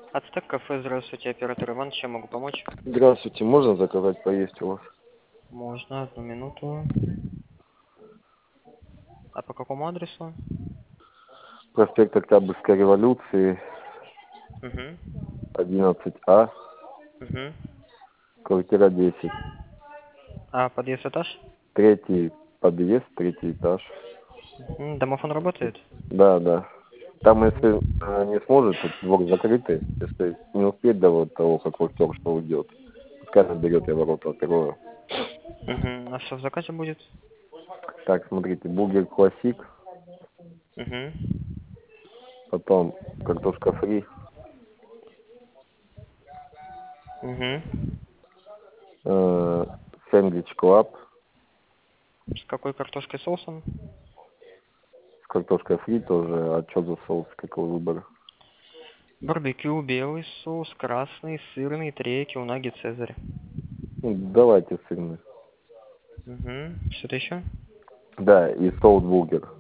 Ацтек кафе, здравствуйте, оператор Иван, чем могу помочь? Здравствуйте, можно заказать поесть у вас? Можно, одну минуту. А по какому адресу? Проспект Октябрьской революции, Угу. 11А, Угу. квартира 10. А подъезд этаж? Третий подъезд, третий этаж. Домофон работает? Да, да. Там, Угу. если не сможет, тут двор закрытый. Если не успеть до вот того, как актер что уйдет, пускай наберет, я ворота открою. Угу. А что в заказе будет? Так, смотрите, бургер классик, Угу. потом картошка фри, Угу. э, сэндвич клаб С какой картошкой соусом? с картошкой фри тоже, а что за соус, какой выбор? Барбекю, белый соус, красный, сырный, треки, унаги, цезарь. Ну, давайте сырный. Угу. Что-то еще? Да, и соус бургер.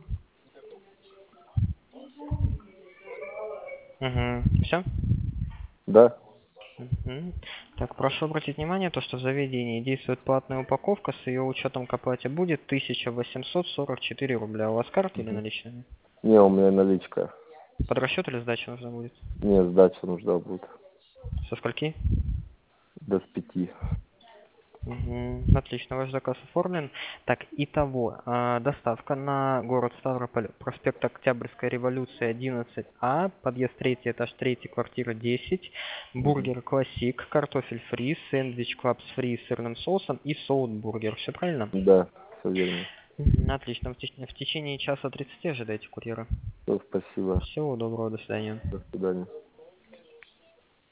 Угу. Все? Да? Мгм. Так, прошу обратить внимание, то, что в заведении действует платная упаковка, с ее учетом к оплате будет 1844 рубля. У вас карта или Мгм. наличными? Не, у меня наличка. Под расчет или сдача нужна будет? Мне сдача нужна будет. Со скольки? До с 5. Мгм. Отлично, ваш заказ оформлен. Так, итого, доставка на город Ставрополь, проспект Октябрьской революции, 11А, подъезд 3, этаж 3, квартира 10, Мгм. бургер классик, картофель фри, сэндвич клабс фри с сырным соусом и соут-бургер. Все правильно? Да, все верно. Отлично. В течение часа 30 ожидайте курьера. Все, спасибо. Всего доброго, до свидания. До свидания.